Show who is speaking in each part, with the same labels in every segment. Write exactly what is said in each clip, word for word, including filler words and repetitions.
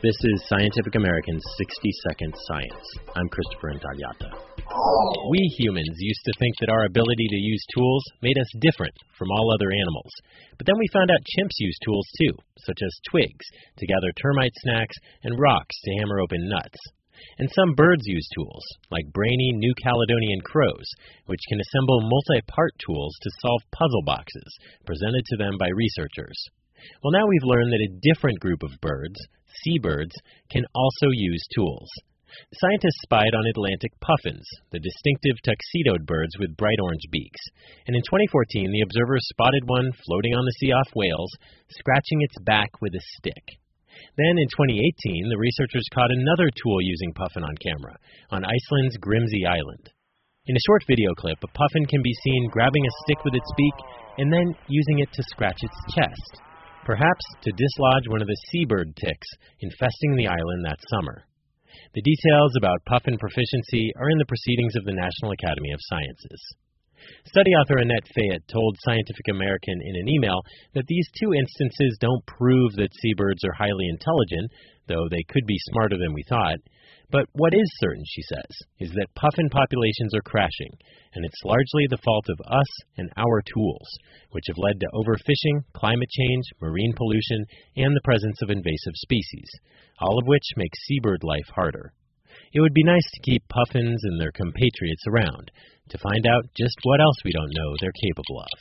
Speaker 1: This is Scientific American's sixty second Science. I'm Christopher Intagliata. We humans used to think that our ability to use tools made us different from all other animals. But then we found out chimps use tools too, such as twigs to gather termite snacks and rocks to hammer open nuts. And some birds use tools, like brainy New Caledonian crows, which can assemble multi-part tools to solve puzzle boxes presented to them by researchers. Well, now we've learned that a different group of birds, seabirds, can also use tools. Scientists spied on Atlantic puffins, the distinctive tuxedoed birds with bright orange beaks. And in twenty fourteen, the observers spotted one floating on the sea off Wales, scratching its back with a stick. Then in twenty eighteen, the researchers caught another tool-using puffin on camera on Iceland's Grimsey Island. In a short video clip, a puffin can be seen grabbing a stick with its beak and then using it to scratch its chest, perhaps to dislodge one of the seabird ticks infesting the island that summer. The details about puffin proficiency are in the Proceedings of the National Academy of Sciences. Study author Annette Fayette told Scientific American in an email that these two instances don't prove that seabirds are highly intelligent, though they could be smarter than we thought. But what is certain, she says, is that puffin populations are crashing, and it's largely the fault of us and our tools, which have led to overfishing, climate change, marine pollution, and the presence of invasive species, all of which make seabird life harder. It would be nice to keep puffins and their compatriots around to find out just what else we don't know they're capable of.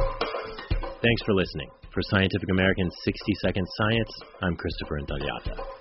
Speaker 1: Thanks for listening. For Scientific American's sixty second Science, I'm Christopher Intagliata.